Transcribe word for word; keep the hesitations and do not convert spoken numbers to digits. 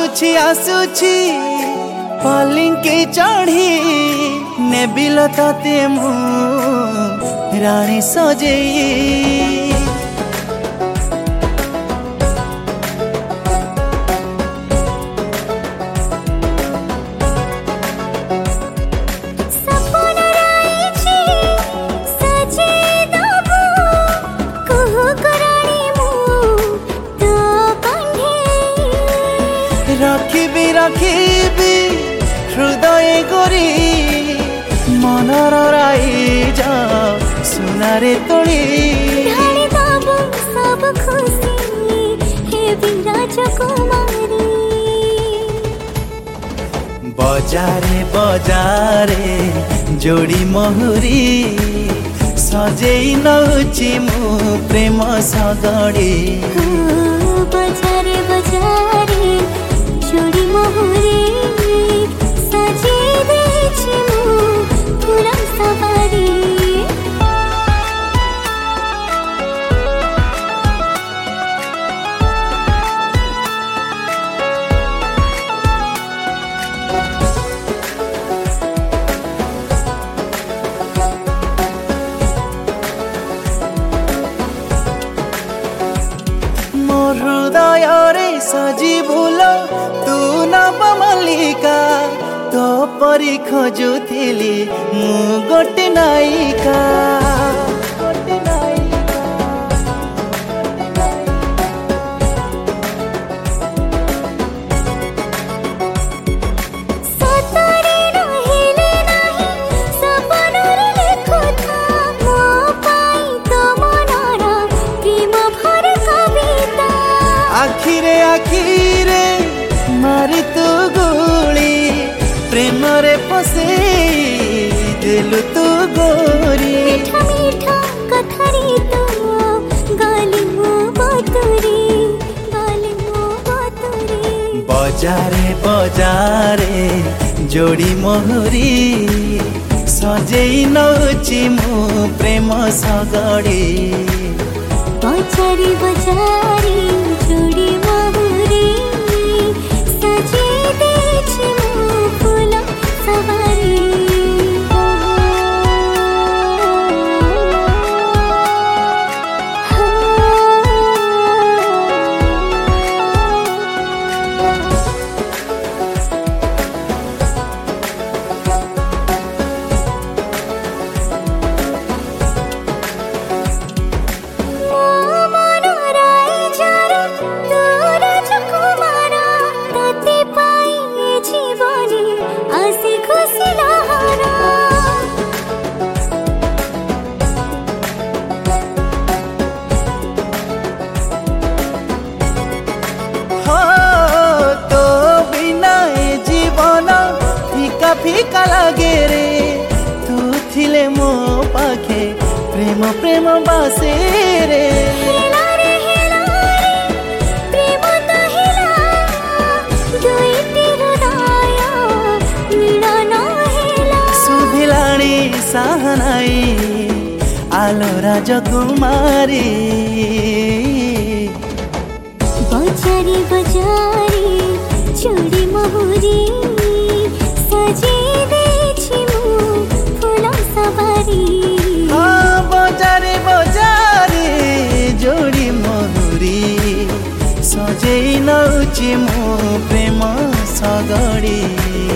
आसुछि आसुछि पलिंकी चढ़ी नेबिल तते मु रानी सजेई रखिबी रखिबी हृदय गोरी मनर राइज सुनारे तोली ढाली बाबू सब खुशी हे विराजकुमारी बजारे बजारे जोड़ी महुरी सजेई नउची मु प्रेम सगड़ी बजारे बजारे जोड़ी महुरी सजे देछि मु फूल सवारी हृदय रे सजी भूल तू नव मल्लिका तो परी खोजुथिली मु गोटे नायिका आखिरे आखिरे मारी तू गोली प्रेम रे पसे दिलु तू गोरी मीठा मीठा कथरी तो गाली मो बतुरी गाली मो बतुरी बजारे बजारे जोड़ी मोहरी सजेई नउची मु प्रेम सगड़ी बजारे बजारे जोड़ी महुरी सजे देछि मु फूल सवारी फीका लगे रे तू थिले मो पाखे प्रेम प्रेम बासे रे हेला रे हेला रे प्रेम कहिला दुईटी हृदय मिलन हेला सुभिलाणी सहनाई आलो राजकुमारी बजारे बजारे जोड़ी महुरी सजे देछि मु फूल सवारी बजारे बजारे जोड़ी महुरी सजेई नउची मु प्रेम सगड़ी।